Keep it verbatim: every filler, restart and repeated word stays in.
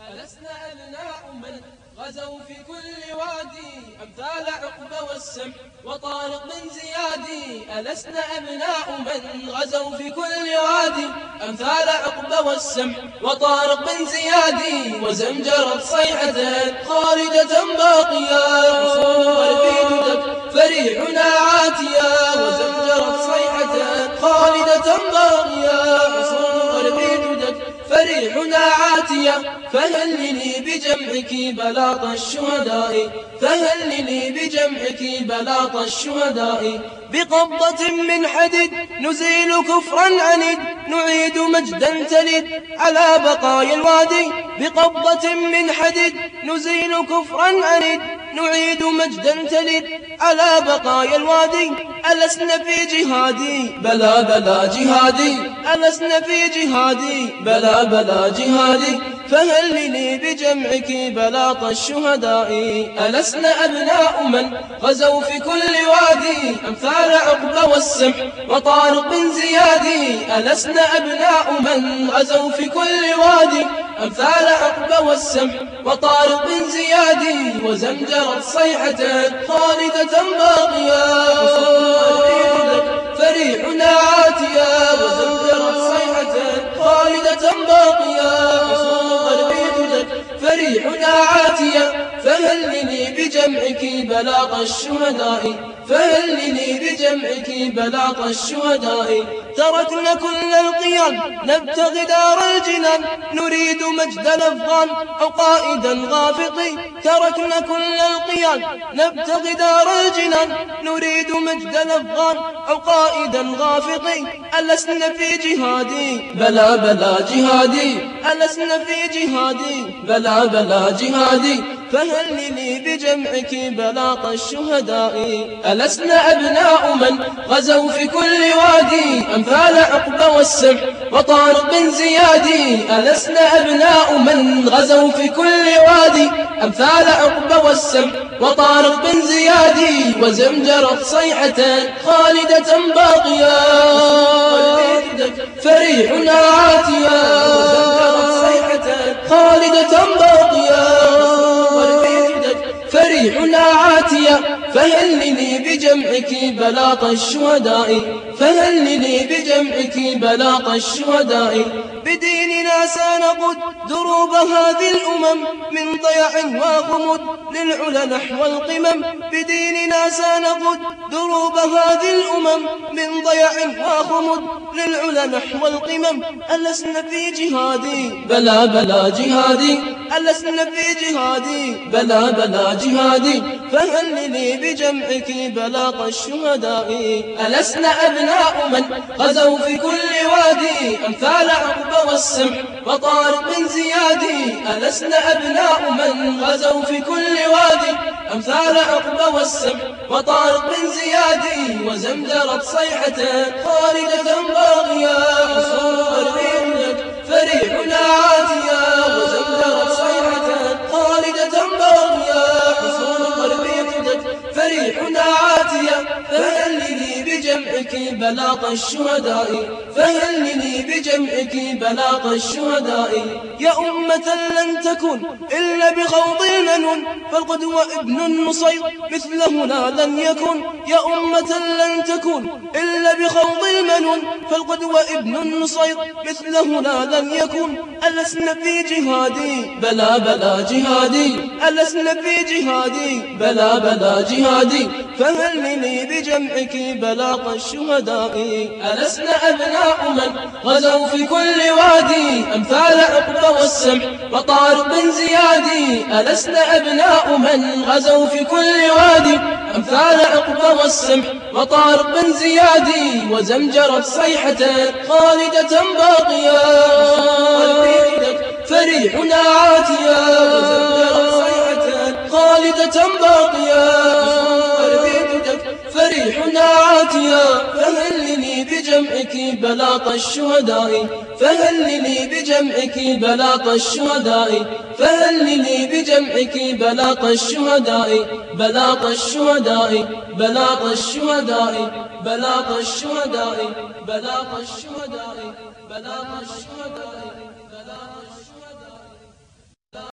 ألسنا أبناء من غزوا في كل وادي أمثال عقبة والسمح وطارق بن زياد. ألسنا أبناء من غزوا في كل وادي أمثال عقبة والسمح وطارق بن زياد. وزمجرت صيحة خالدة باقية فريحنا عاتيا. وزمجرت صيحة خالدة باقية فريحنا عاتية. فهللي بجمعك بلاط الشهداء فهللي بجمعك بلاط الشهداء. بقبضة من حديد نزيل كفرا عنيد نعيد مجدا تلد على بقايا الوادي. بقبضة من حديد نزيل كفرا عنيد نعيد مجدا تلد على بقايا الوادي. ألسنا في جهادي بلا بلا جهادي ألسنا في جهادي بلا بلا جهادي. فهللي بجمعك بلاط الشهداء. ألسنا أبناء من غزوا في كل وادي أمثال عقبة والسمح وطارق بن زياد. ألسنا أبناء من غزوا في كل وادي أمثال عقبة والسمح وطارق بن زياد. وزمجرت صيحة خالدة باقية فريحنا عاتيا. وزمجرت صيحة خالدة باقية فريحنا عاتية. فهللي بجمعك بلاط الشهداء فهللي بجمعك بلاط الشهداء. تركنا كل القيام نبتغي دار الجنان نريد مجد الأفغان أو قائدا غافقي. تركنا كل القيام نبتغي دار الجنان نريد مجد الأفغان أو قائدا غافقي. ألسنا في جهادي بلا بلا جهادي ألسنا في جهادي بلا بلا جهادي. فهللي بجمعك بلاط الشهداء. ألسنا أبناء من غزوا في كل وادي أمثال عقبة والسمح وطارق بن زياد. ألسنا أبناء من غزوا في كل وادي أمثال عقبة والسمح وطارق بن زياد. وزمجرت صيحة خالدة باقية فريحنا عاتيا. وزمجرت صيحة خالدة باقية فريحنا عاتية. فهللي بجمعك بلاط الشهداء فهللي بجمعك بلاط الشهداء. بديننا سنقود دروب هذه الأمم من ضياع وغمود للعلا نحو القمم. بديننا سنقود دروب هذه الأمم من ضياع وغمود للعلا نحو القمم. ألسنا في جهادي بلا بلا جهادي ألسنا في جهادي بلا بلا جهادي. فهللي بجمعك بلاط الشهداء. ألسنا أبناء من غزوا في كل وادي أمثال عقبة والسمح وطارق بن زياد. ألسنا أبناء من غزوا في كل وادي أمثال عقبة والسمح وطارق بن زياد. وزمجرت صيحة خالدة باقية فريحنا عاتيا. وزمجرت صيحة خالدة باقية فريحنا عاتية. فهللي بجمعك بلاط الشهداء فهللي بجمعك بلاط الشهداء. يا أمة لن تكون إلا بخوض المنون فالقدوة ابن النصير مثلهنا لن يكون. يا أمة لن تكون إلا بخوض المنون فالقدوة ابن النصير مثلهنا لن يكون. ألسنا في جهادي بلا بلا جهادي ألسنا في جهادي بلا بلا جهادي. فهللي بجمعك بلاط الشهداء. ألسنا أبناء من غزوا في كل وادي أمثال عقبة والسمح وطارق بن زياد. ألسنا أبناء من غزوا في كل وادي أمثال عقبة والسمح وطارق بن زياد. وزمجرت صيحة خالدة باقية فريحنا عاتيا. وزمجرت صيحة خالدة باقية فريحنا عاتيا. فهللي بجمعك بلاط الشهداء فهللي بجمعك بلاط الشهداء. فهللي بجمعك بلاط الشهداء بلاط الشهداء بلاط الشهداء بلاط الشهداء بلاط الشهداء بلاط الشهداء.